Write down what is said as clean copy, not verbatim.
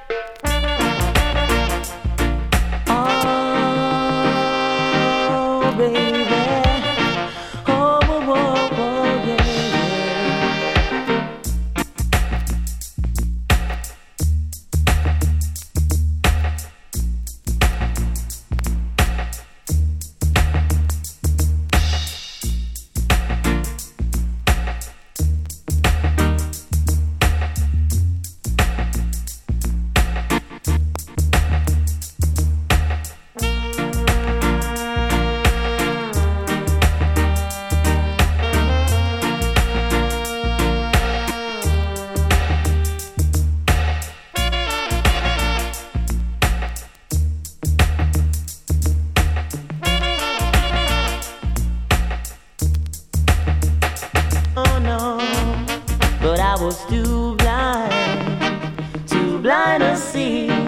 Oh, baby. Oh, oh, oh, oh, yeah, oh no, but I was too blind to see